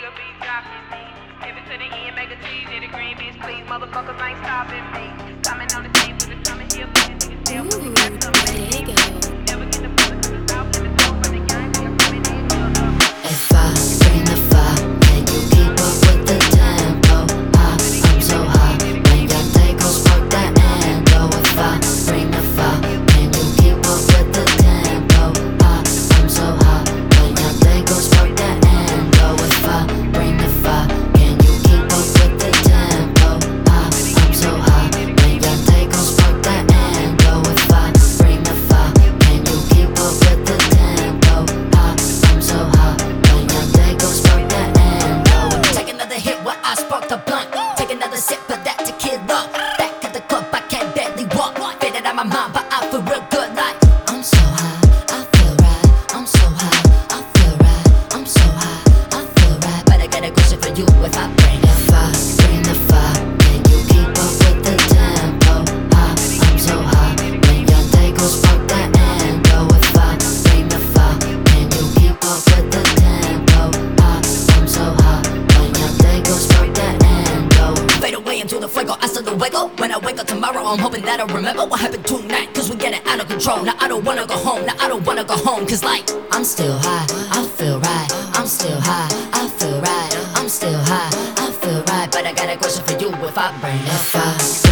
will be dropping me. Give it to the end, make a cheese, hit a green bitch, please. Motherfuckers ain't stopping me. Coming on the scene with the summer here, bitch. Niggas tell me we got some money. Never get the feeling from the south and the dope from the gang. We are coming in to If I bring the fire, can you keep up with the tempo? I'm so high, when your day goes fuck that endo. If I bring the fire, can you keep up with the tempo? I'm so high, when your day goes fuck that endo. If I bring the fire, can you keep up with the tempo? I'm so high, when your day goes fuck that endo. If I bring the fire, can you keep up with the tempo? I'm so high, when your day goes fuck that endo. Take another hit while I spark the blunt. Take another sip of that tequila. Back at the club, I can't barely walk. Faded out my mind, but I feel real good. Like I'm so high, I feel right. I'm so high, I feel right. I'm so high, I feel right. But I got a question for you. If I bring the fire, can you keep up with the tempo? I'm so high, when your day goes fuck that endo. If I bring the fire, can you keep up with the tempo? I'm so high, when your day goes fuck that endo. Fade away into the fuego, I still wiggle. When I wake up tomorrow, I'm hoping that I'll remember what happened tonight. Cause we getting out of control. Now I don't wanna go home, now I don't wanna go home. Cause like, I'm still high, I feel right. I'm still high, I feel right. I'm still high, I feel right. But I got a question for you. If I bring the fire,